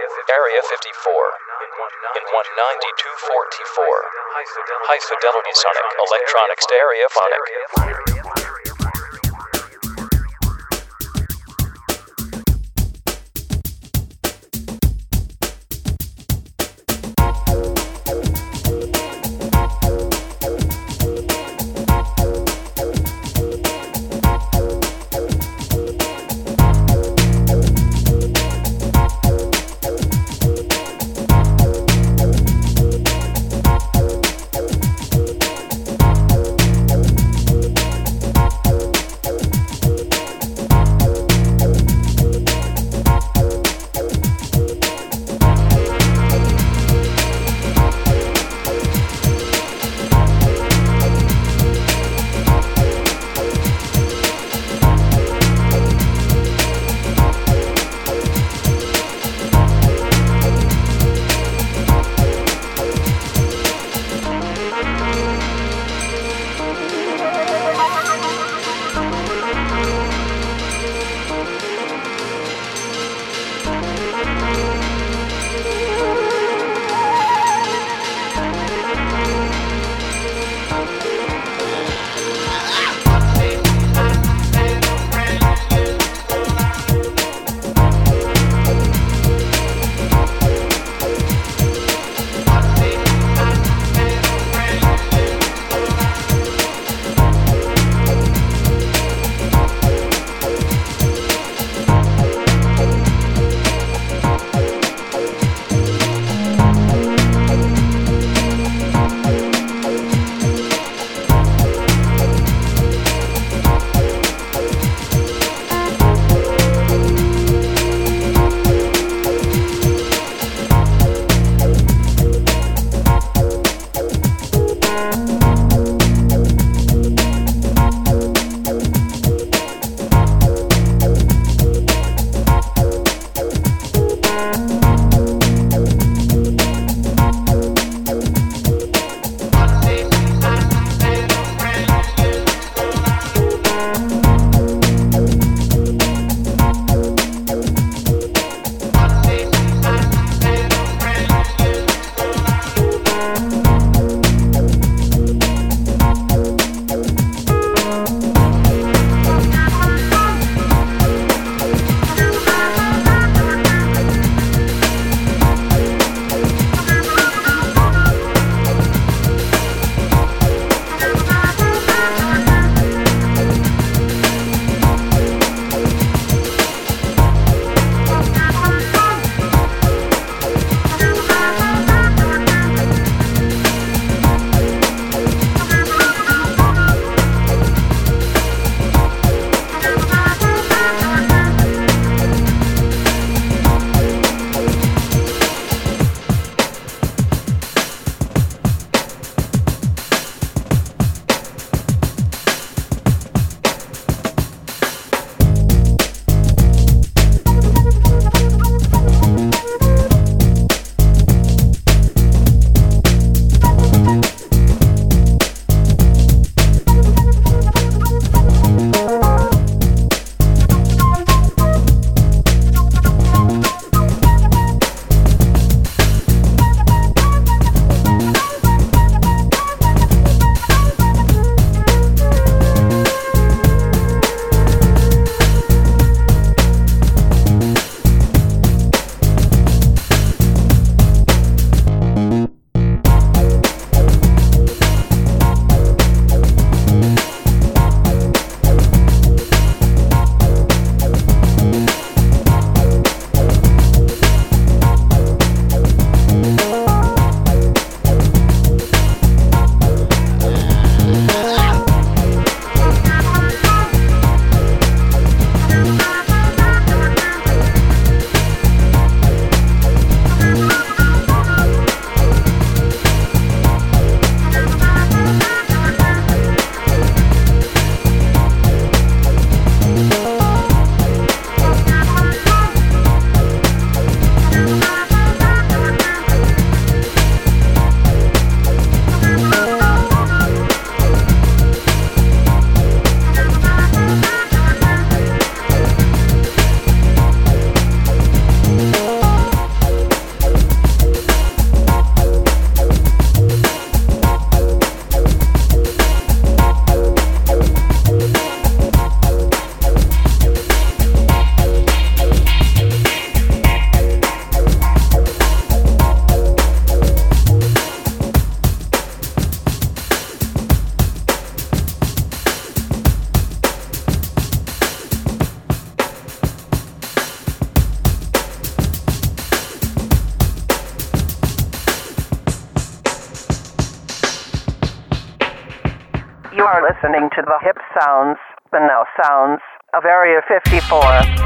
Area 54. In 192.44. High Fidelity Sonic Electronic Stereophonic. You are listening to the hip sounds, the now sounds of Area 54.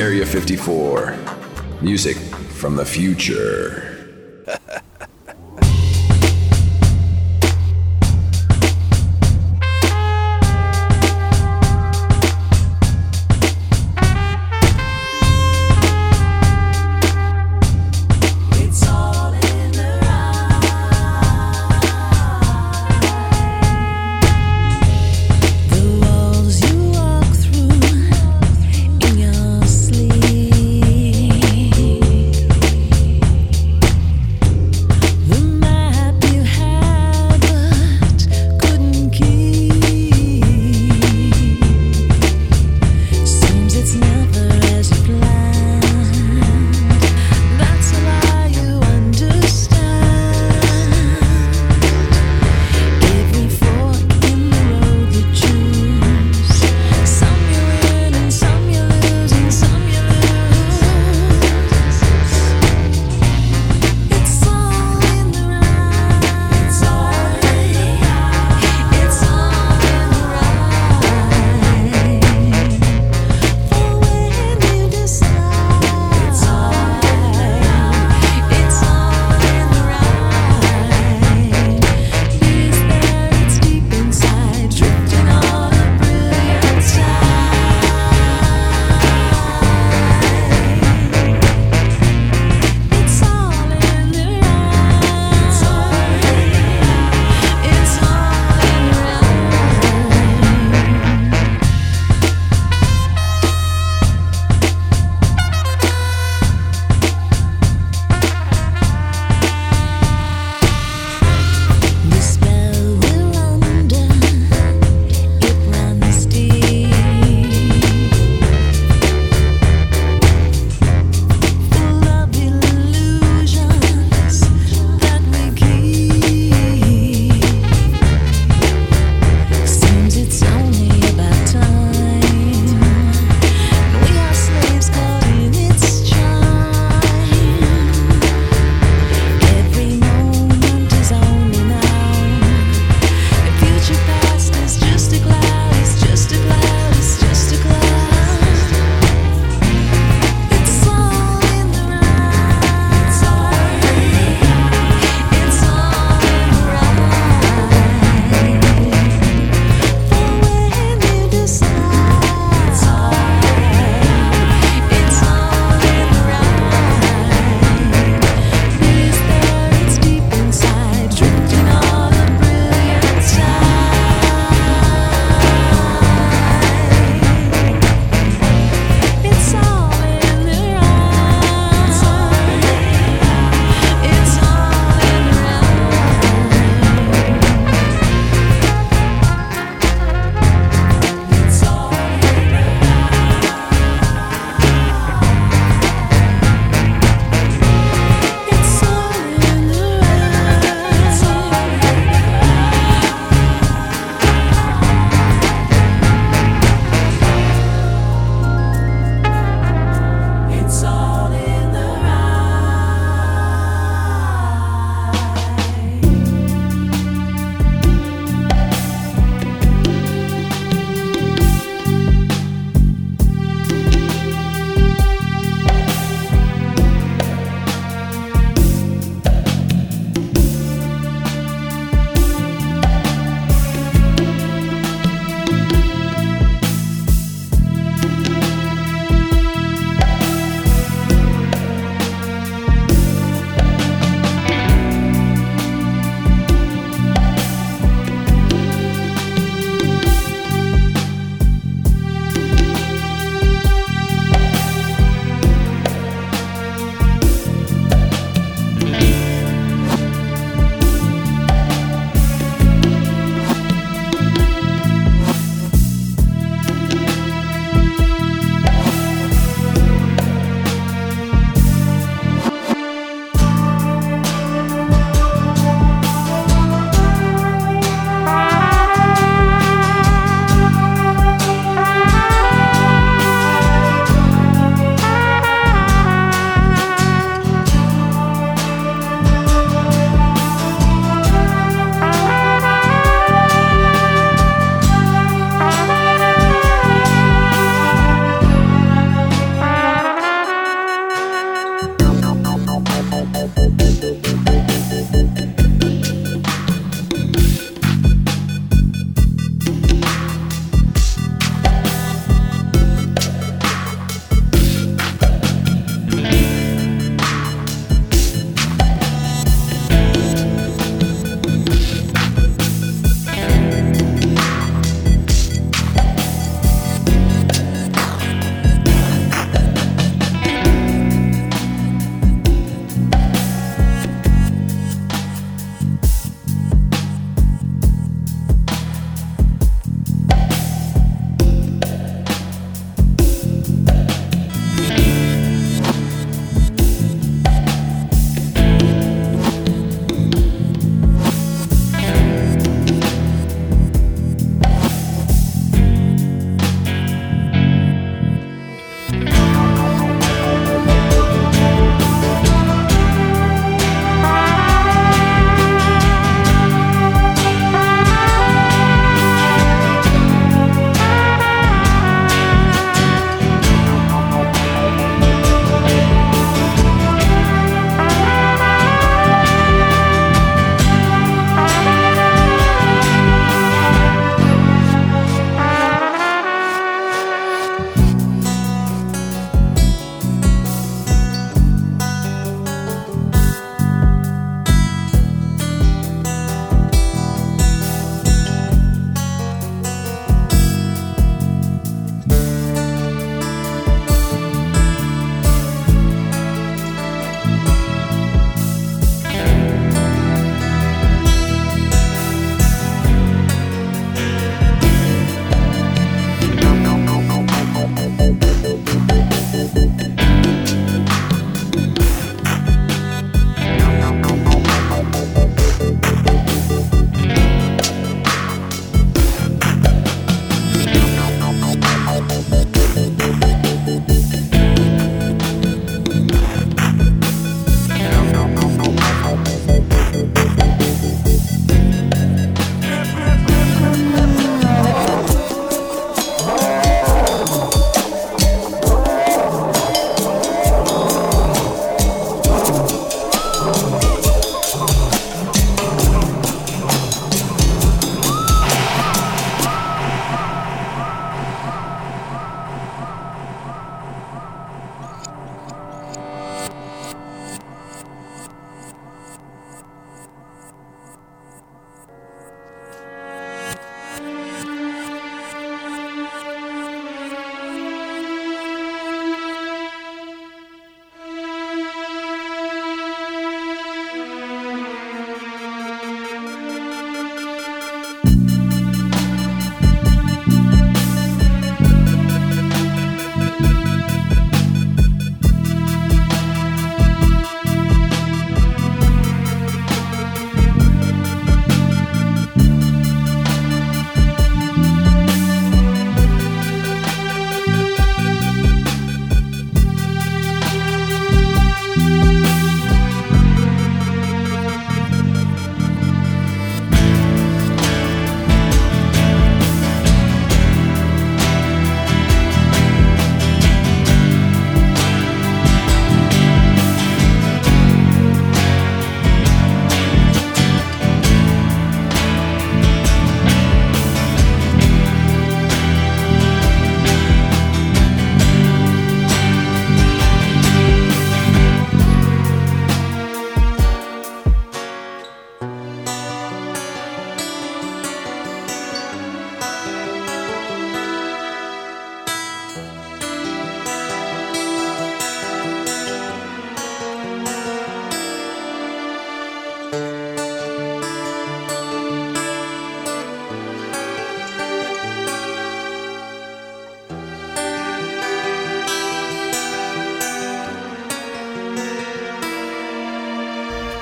Area 54. Music from the future.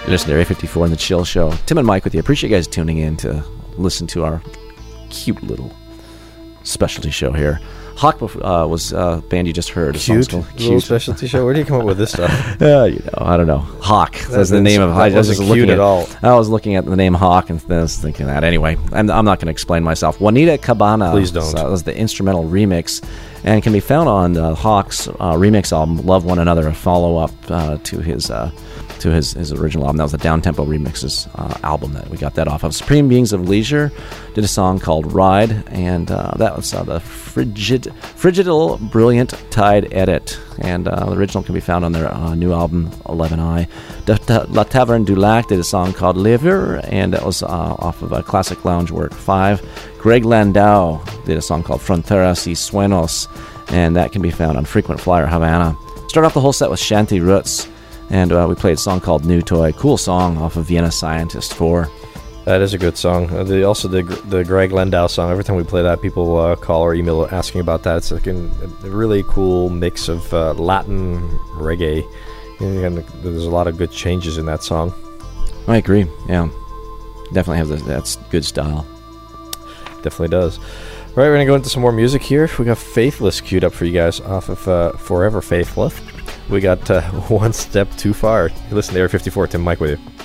Listen to Area 54 and the Chill Show. Tim and Mike with you. Appreciate you guys tuning in to listen to our cute little specialty show here. Hawk was a band you just heard. Cute little specialty show. Where do you come up with this stuff? I don't know. Hawk. That's the name of. I was just looking at all. I was looking at the name Hawk and then I was thinking that. Anyway, I'm not going to explain myself. Juanita Cabana. Please don't. That was the instrumental remix, and can be found on Hawk's remix album "Love One Another," a follow-up to his original album. That was the Downtempo Remixes album that we got that off of. Supreme Beings of Leisure did a song called Ride, and that was the Frigidal Brilliant Tide edit, and the original can be found on their new album 11i. La Taverne du Lac did a song called Lever, and that was off of Classic Lounge Work 5. Greg Landau did a song called Fronteras y Sueños, and that can be found on Frequent Flyer Havana. Start off the whole set with Shanty Roots, and we played a song called New Toy. Cool song off of Vienna Scientist 4. That is a good song. Also, the Greg Landau song, every time we play that, people call or email asking about that. It's like a really cool mix of Latin reggae. And there's a lot of good changes in that song. I agree, yeah. Definitely have that's good style. Definitely does. All right, we're going to go into some more music here. We got Faithless queued up for you guys off of Forever Faithless. We got One Step Too Far. You listen to Area 54, Tim Mike with you.